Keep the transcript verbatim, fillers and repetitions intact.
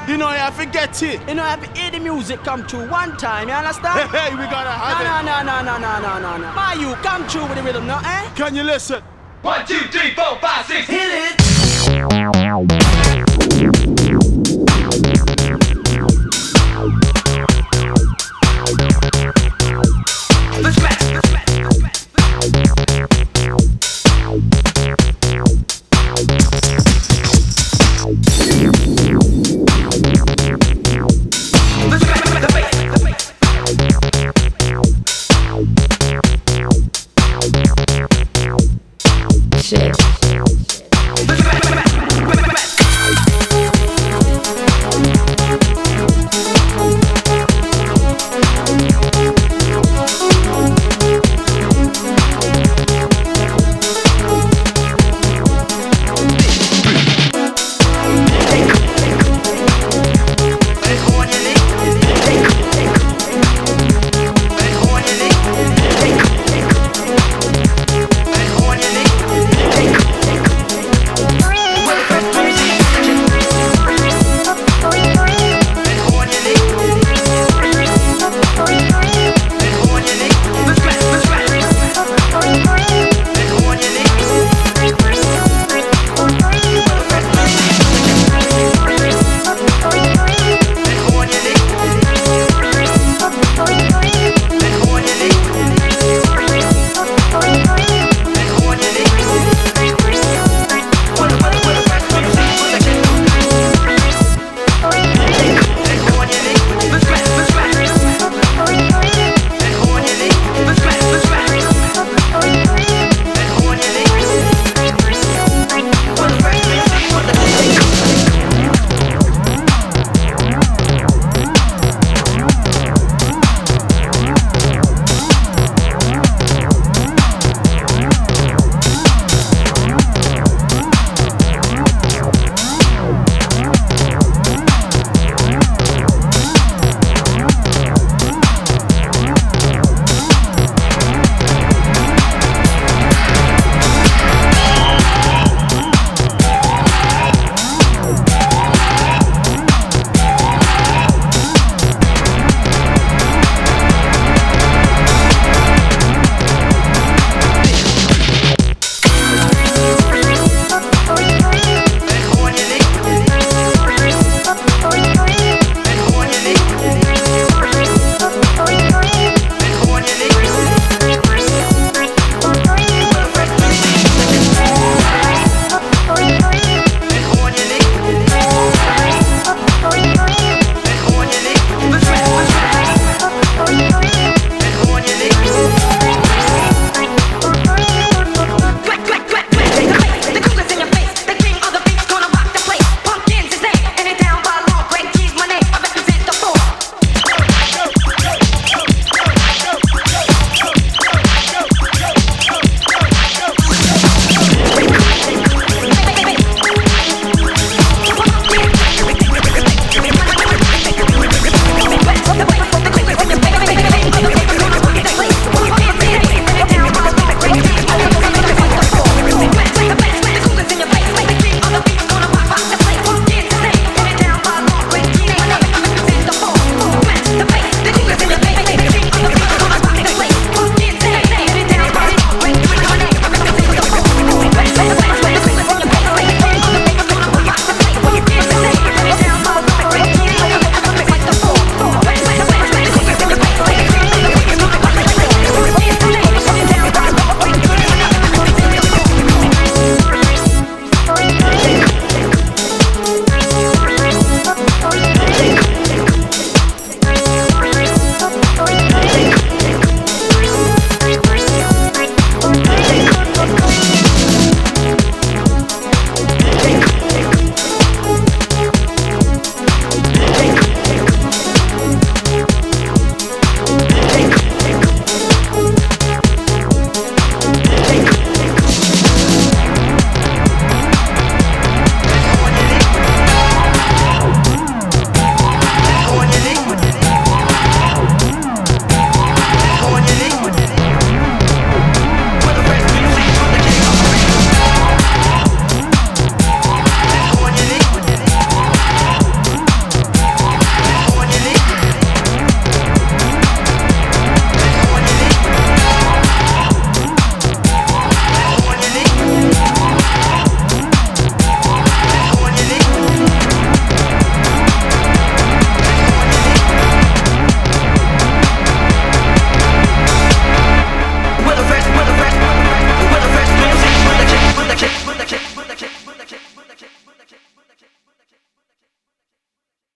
You know, you have to get it. You know, I have to hear the music come through one time, you understand? Hey, hey, we gotta have no, it. No, no, no, no, no, no, no, no. My you, come through with the rhythm, no, eh? Can you listen? One, two, three, four, five, six, hit it!